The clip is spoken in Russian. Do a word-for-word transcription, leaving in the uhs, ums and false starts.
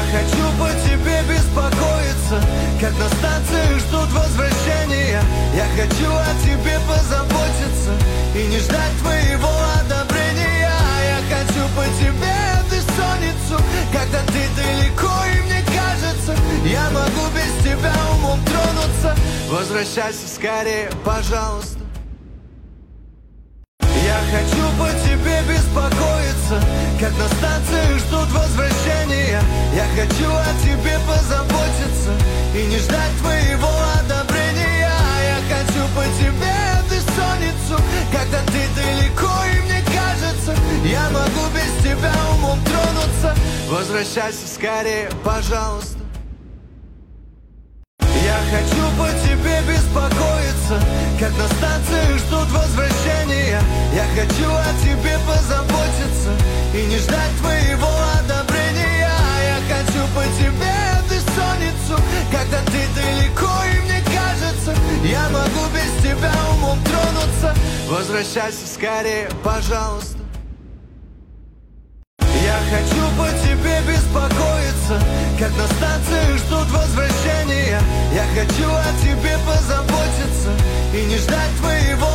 хочу по тебе беспокоиться, как на станции ждут возвращения. Я хочу о тебе позаботиться и не ждать твоего одобрения. Я хочу по тебе бессонницу, когда ты далеко и мне кажется, я могу без тебя умом тронуться. Возвращайся скорее, пожалуйста. Я хочу по тебе беспокоиться, как на станции ждут возвращения. Я хочу о тебе позаботиться и не ждать твоего одобрения. Я хочу по тебе бессонницу, когда ты далеко и мне кажется, я могу без тебя умом тронуться. Возвращайся скорее, пожалуйста. Я хочу по тебе беспокоиться, как на станции ждут возвращения. Я хочу о тебе позаботиться и не ждать твоего одобрения. Я хочу по тебе бессонницу, когда ты далеко и мне кажется, я могу без тебя умом тронуться. Возвращайся скорее, пожалуйста. Я хочу по тебе беспокоиться, как на станции ждут возвращения. Я хочу о тебе позаботиться и не ждать твоего